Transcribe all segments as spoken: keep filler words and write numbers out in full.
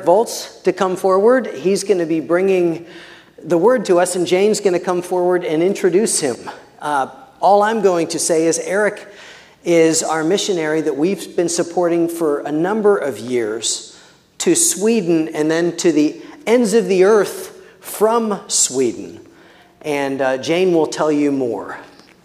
Eric Volz to come forward. He's going to be bringing the word to us, and Jane's going to come forward and introduce him. Uh, all I'm going to say is Eric is our missionary that we've been supporting for a number of years to Sweden and then to the ends of the earth from Sweden. And uh, Jane will tell you more.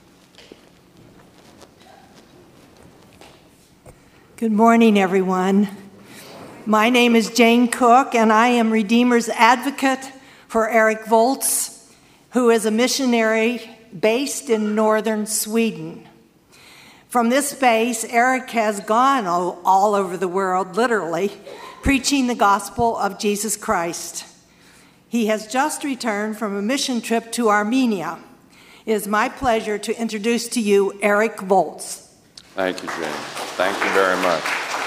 Good morning, everyone. My name is Jane Cook, and I am Redeemer's advocate for Eric Volz, who is a missionary based in northern Sweden. From this base, Eric has gone all, all over the world, literally, preaching the gospel of Jesus Christ. He has just returned from a mission trip to Armenia. It is my pleasure to introduce to you Eric Volz. Thank you, Jane. Thank you very much.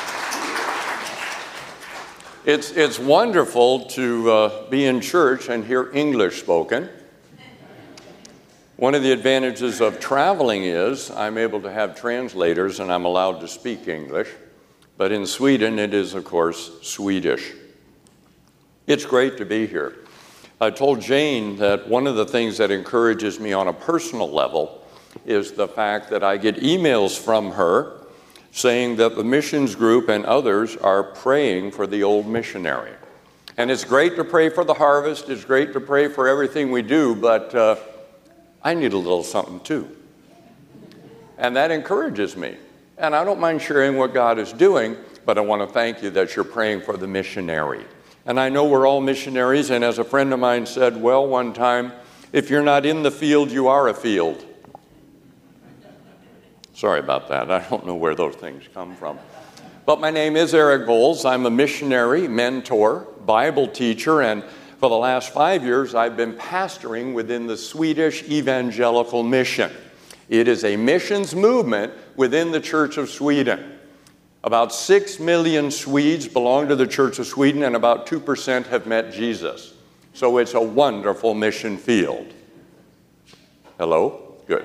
It's, it's wonderful to uh, be in church and hear English spoken. One of the advantages of traveling is I'm able to have translators and I'm allowed to speak English. But in Sweden, it is, of course, Swedish. It's great to be here. I told Jane that one of the things that encourages me on a personal level is the fact that I get emails from her saying that the missions group and others are praying for the old missionary. And it's great to pray for the harvest. It's great to pray for everything we do, but uh, I need a little something too. And that encourages me. And I don't mind sharing what God is doing, but I want to thank you that you're praying for the missionary. And I know we're all missionaries, and as a friend of mine said, well, one time, if you're not in the field, you are a field. Sorry about that. I don't know where those things come from. But my name is Eric Volz. I'm a missionary, mentor, Bible teacher, and for the last five years, I've been pastoring within the Swedish Evangelical Mission. It is a missions movement within the Church of Sweden. About six million Swedes belong to the Church of Sweden, and about two percent have met Jesus. So it's a wonderful mission field. Hello? Good.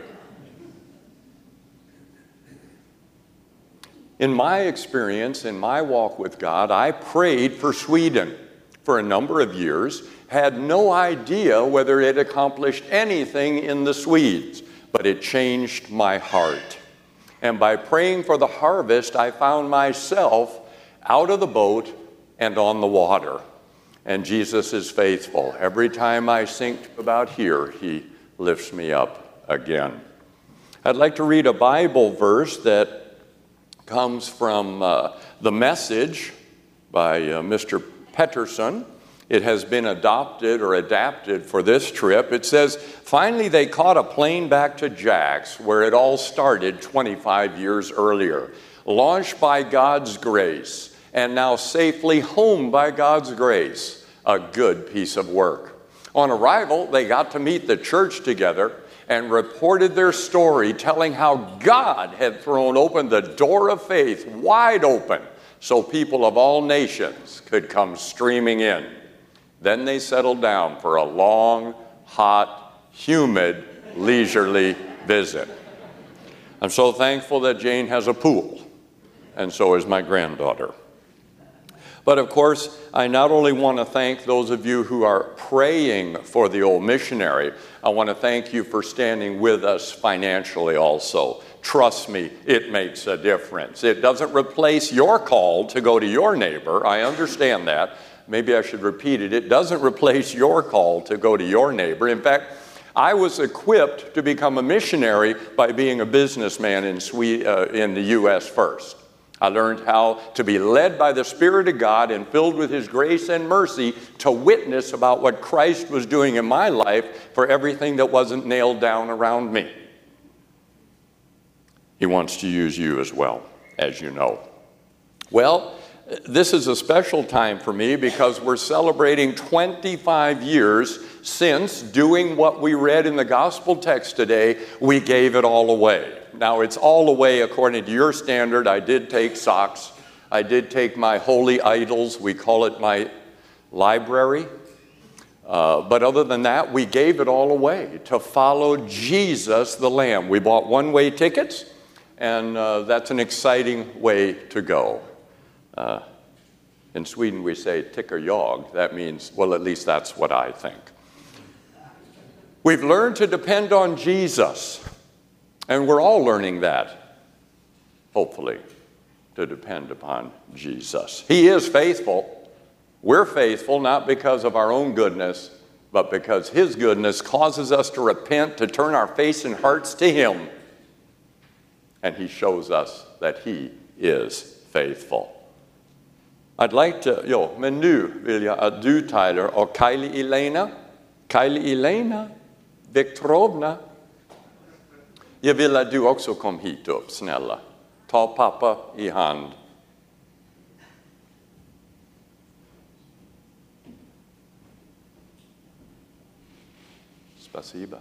In my experience, in my walk with God, I prayed for Sweden for a number of years, had no idea whether it accomplished anything in the Swedes, but it changed my heart. And by praying for the harvest, I found myself out of the boat and on the water. And Jesus is faithful. Every time I sink about here, he lifts me up again. I'd like to read a Bible verse that comes from uh, The Message by uh, Mister Pettersson. It has been adopted or adapted for this trip. It says, finally they caught a plane back to Jax, where it all started twenty-five years earlier. Launched by God's grace, and now safely home by God's grace. A good piece of work. On arrival, they got to meet the church together and reported their story, telling how God had thrown open the door of faith wide open so people of all nations could come streaming in. Then they settled down for a long, hot, humid, leisurely visit. I'm so thankful that Jane has a pool, and so is my granddaughter. But of course, I not only want to thank those of you who are praying for the old missionary, I want to thank you for standing with us financially also. Trust me, it makes a difference. It doesn't replace your call to go to your neighbor. I understand that. Maybe I should repeat it. It doesn't replace your call to go to your neighbor. In fact, I was equipped to become a missionary by being a businessman in, Sweden, uh, in the U S first. I learned how to be led by the Spirit of God and filled with His grace and mercy to witness about what Christ was doing in my life for everything that wasn't nailed down around me. He wants to use you as well, as you know. Well, this is a special time for me because we're celebrating twenty-five years since doing what we read in the gospel text today. We gave it all away. Now, it's all away according to your standard. I did take socks. I did take my holy idols. We call it my library. Uh, but other than that, we gave it all away to follow Jesus the Lamb. We bought one-way tickets, and uh, that's an exciting way to go. Uh, In Sweden, we say tycker jag. That means, well, at least that's what I think. We've learned to depend on Jesus, and we're all learning that, hopefully, to depend upon Jesus. He is faithful. We're faithful not because of our own goodness, but because His goodness causes us to repent, to turn our face and hearts to Him. And He shows us that He is faithful. I'd like to, jo, men nu vill jag att du, Tyler, och Kylie Elena, Kylie Elena Viktorovna, jag vill att du också kom hit upp, snälla. Ta pappa i hand. Spasiba.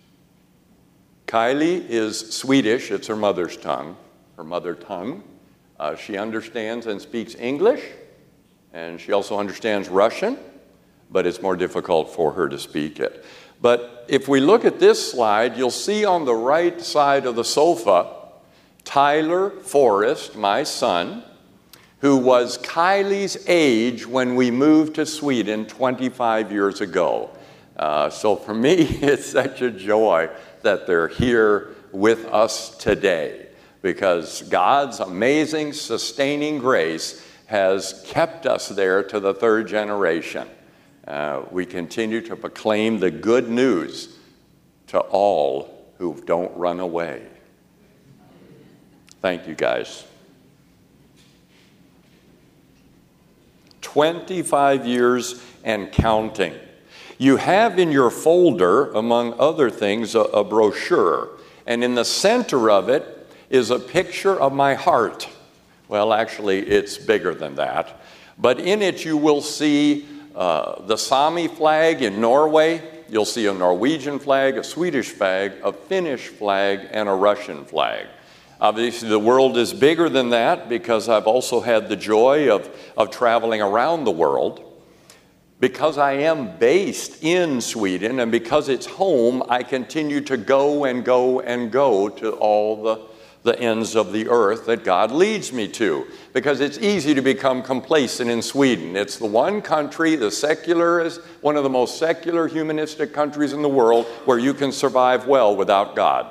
Kylie is Swedish. It's her mother's tongue, her mother tongue. Uh, she understands and speaks English, and she also understands Russian, but it's more difficult for her to speak it. But if we look at this slide, you'll see on the right side of the sofa, Tyler Forrest, my son, who was Kylie's age when we moved to Sweden twenty-five years ago. Uh, so for me, it's such a joy that they're here with us today, because God's amazing sustaining grace has kept us there to the third generation. Uh, we continue to proclaim the good news to all who don't run away. Thank you, guys. twenty-five years and counting. You have in your folder, among other things, a, a brochure. And in the center of it is a picture of my heart. Well, actually, it's bigger than that. But in it you will see uh, the Sami flag in Norway. You'll see a Norwegian flag, a Swedish flag, a Finnish flag, and a Russian flag. Obviously, the world is bigger than that because I've also had the joy of, of traveling around the world. Because I am based in Sweden and because it's home, I continue to go and go and go to all the, the ends of the earth that God leads me to. Because it's easy to become complacent in Sweden. It's the one country, the secular is one of the most secular humanistic countries in the world where you can survive well without God.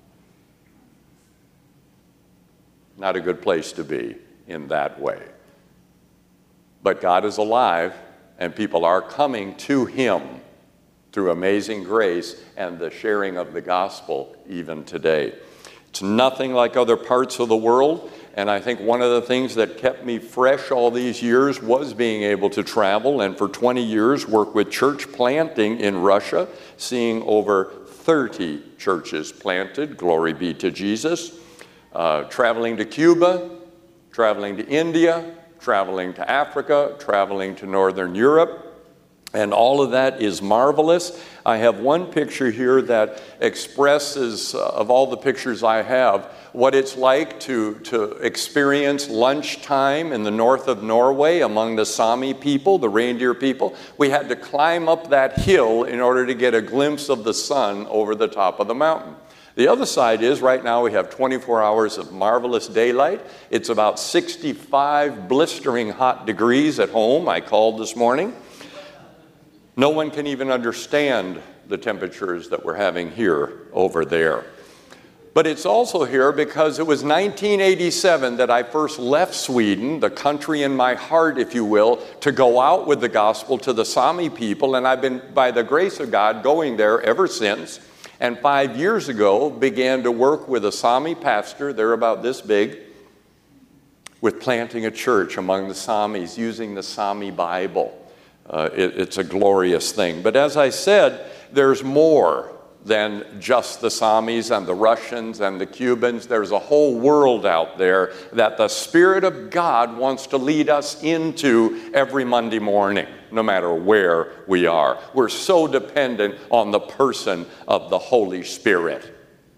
Not a good place to be in that way. But God is alive. And people are coming to Him through amazing grace and the sharing of the gospel even today. It's nothing like other parts of the world. And I think one of the things that kept me fresh all these years was being able to travel and for twenty years work with church planting in Russia, seeing over thirty churches planted. Glory be to Jesus. Uh, traveling to Cuba, traveling to India, traveling to Africa, traveling to Northern Europe, and all of that is marvelous. I have one picture here that expresses, uh, of all the pictures I have, what it's like to, to experience lunchtime in the north of Norway among the Sami people, the reindeer people. We had to climb up that hill in order to get a glimpse of the sun over the top of the mountain. The other side is, right now we have twenty-four hours of marvelous daylight. It's about sixty-five blistering hot degrees at home, I called this morning. No one can even understand the temperatures that we're having here over there. But it's also here because it was nineteen eighty-seven that I first left Sweden, the country in my heart, if you will, to go out with the gospel to the Sami people. And I've been, by the grace of God, going there ever since. And five years ago, began to work with a Sami pastor, they're about this big, with planting a church among the Samis, using the Sami Bible. Uh, it, it's a glorious thing. But as I said, there's more than just the Samis and the Russians and the Cubans. There's a whole world out there that the Spirit of God wants to lead us into every Monday morning, no matter where we are. We're so dependent on the person of the Holy Spirit.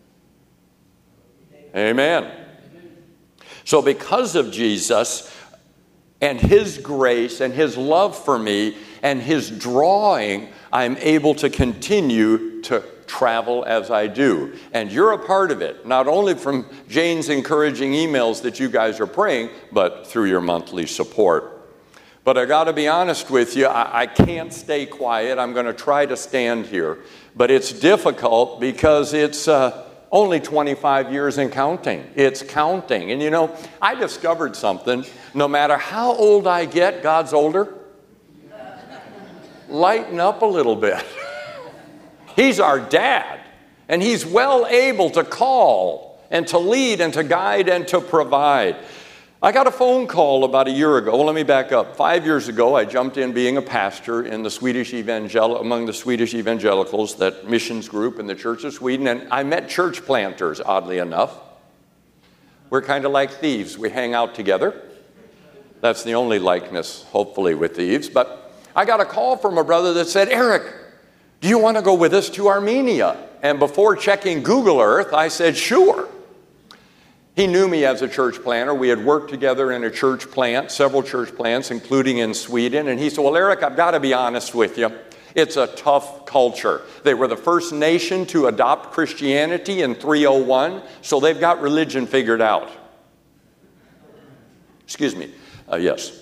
Amen. So because of Jesus and His grace and His love for me and His drawing, I'm able to continue to travel as I do. And you're a part of it, not only from Jane's encouraging emails that you guys are praying, but through your monthly support. But I got to be honest with you, I, I can't stay quiet. I'm going to try to stand here. But it's difficult because it's uh, only twenty-five years and counting. It's counting. And you know, I discovered something. No matter how old I get, God's older. Lighten up a little bit. He's our dad. And he's well able to call and to lead and to guide and to provide. I got a phone call about a year ago. Well, let me back up. Five years ago, I jumped in being a pastor in the Swedish evangel among the Swedish evangelicals, that missions group in the Church of Sweden, and I met church planters, oddly enough. We're kind of like thieves. We hang out together. That's the only likeness, hopefully, with thieves. But I got a call from a brother that said, Eric, do you want to go with us to Armenia? And before checking Google Earth, I said, sure. He knew me as a church planter. We had worked together in a church plant, several church plants, including in Sweden. And he said, well, Eric, I've got to be honest with you. It's a tough culture. They were the first nation to adopt Christianity in three oh one, so they've got religion figured out. Excuse me. Uh, yes.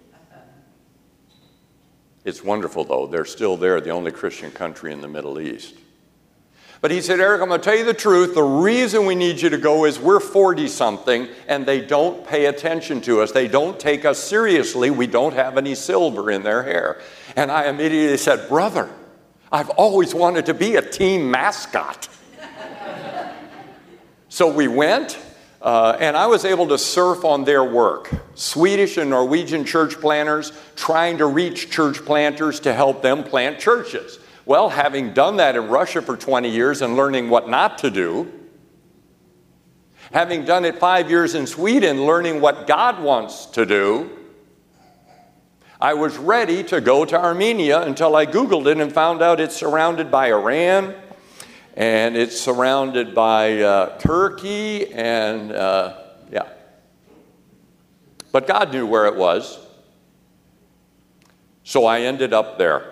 It's wonderful, though. They're still there, the only Christian country in the Middle East. But he said, Eric, I'm going to tell you the truth. The reason we need you to go is we're forty-something, and they don't pay attention to us. They don't take us seriously. We don't have any silver in their hair. And I immediately said, brother, I've always wanted to be a team mascot. So we went, uh, and I was able to surf on their work. Swedish and Norwegian church planters trying to reach church planters to help them plant churches. Well, having done that in Russia for twenty years and learning what not to do, having done it five years in Sweden, learning what God wants to do, I was ready to go to Armenia until I Googled it and found out it's surrounded by Iran, and it's surrounded by uh, Turkey, and uh, yeah. But God knew where it was, so I ended up there.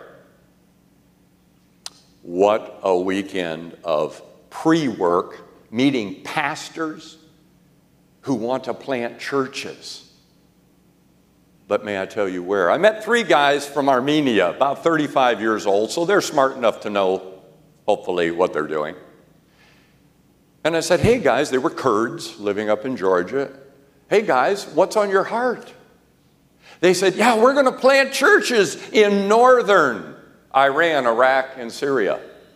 What a weekend of pre-work, meeting pastors who want to plant churches. But may I tell you where? I met three guys from Armenia, about thirty-five years old, so they're smart enough to know, hopefully, what they're doing. And I said, hey guys, they were Kurds living up in Georgia. Hey guys, what's on your heart? They said, yeah, we're going to plant churches in northern Iran, Iraq, and Syria.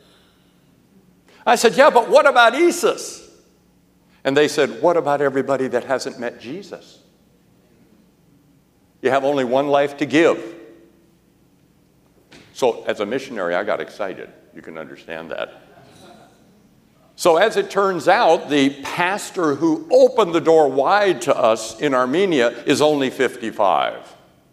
I said, yeah, but what about ISIS? And they said, what about everybody that hasn't met Jesus? You have only one life to give. So as a missionary, I got excited. You can understand that. So as it turns out, the pastor who opened the door wide to us in Armenia is only fifty-five.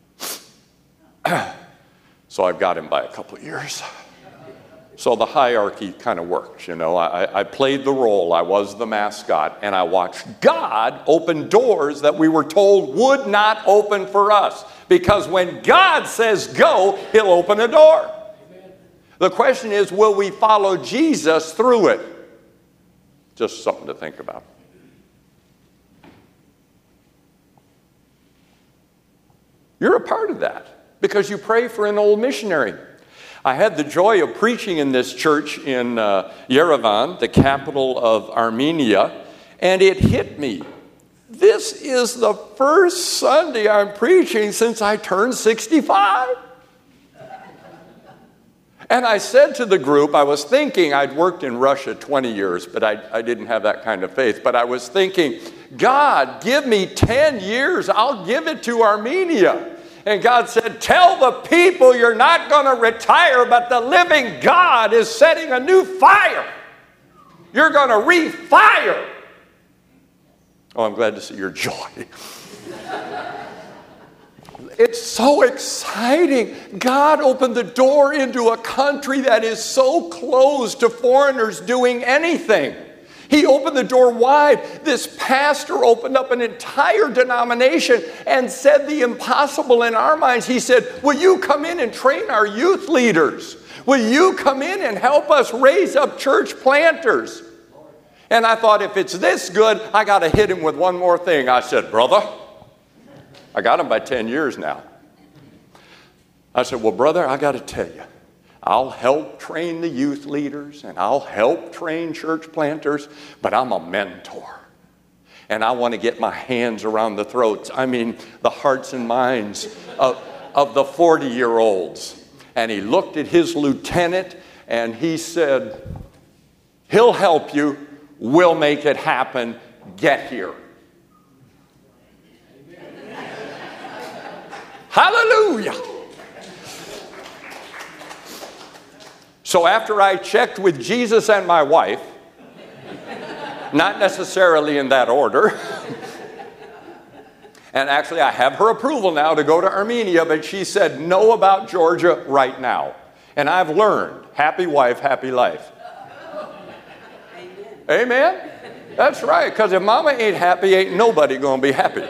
So I've got him by a couple of years. So the hierarchy kind of worked, you know. I, I played the role. I was the mascot, and I watched God open doors that we were told would not open for us. Because when God says go, he'll open a door. Amen. The question is, will we follow Jesus through it? Just something to think about. You're a part of that because you pray for an old missionary. I had the joy of preaching in this church in uh, Yerevan, the capital of Armenia, and it hit me. This is the first Sunday I'm preaching since I turned sixty-five. And I said to the group, I was thinking, I'd worked in Russia twenty years, but I, I didn't have that kind of faith. But I was thinking, God, give me ten years, I'll give it to Armenia. And God said, tell the people you're not going to retire, but the living God is setting a new fire. You're going to refire. Oh, I'm glad to see your joy. It's so exciting. God opened the door into a country that is so closed to foreigners doing anything. He opened the door wide. This pastor opened up an entire denomination and said the impossible in our minds. He said, will you come in and train our youth leaders? Will you come in and help us raise up church planters? And I thought, if it's this good, I got to hit him with one more thing. I said, brother, I got him by ten years now. I said, well, brother, I got to tell you, I'll help train the youth leaders and I'll help train church planters, but I'm a mentor. And I want to get my hands around the throats, I mean, the hearts and minds of, of the forty-year-olds. And he looked at his lieutenant and he said, he'll help you. We'll make it happen. Get here. Hallelujah. So after I checked with Jesus and my wife, not necessarily in that order, and actually I have her approval now to go to Armenia, but she said no about Georgia right now. And I've learned, happy wife, happy life. Amen? Amen? That's right, because if mama ain't happy, ain't nobody going to be happy.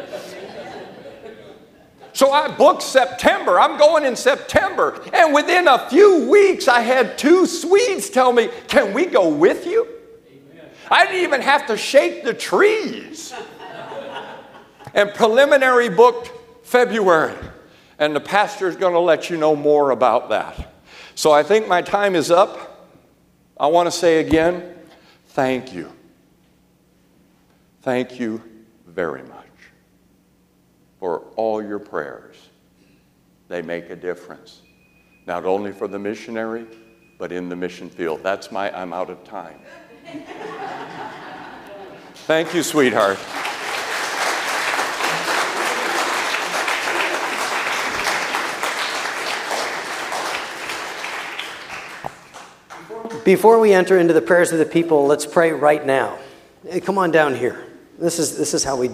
So I booked September. I'm going in September. And within a few weeks, I had two Swedes tell me, can we go with you? Amen. I didn't even have to shake the trees. And preliminary booked February. And the pastor's going to let you know more about that. So I think my time is up. I want to say again, thank you. Thank you very much for all your prayers. They make a difference, not only for the missionary, but in the mission field. That's my, I'm out of time. Thank you, sweetheart. Before we enter into the prayers of the people, let's pray right now. Hey, come on down here. This is, this is how we do it.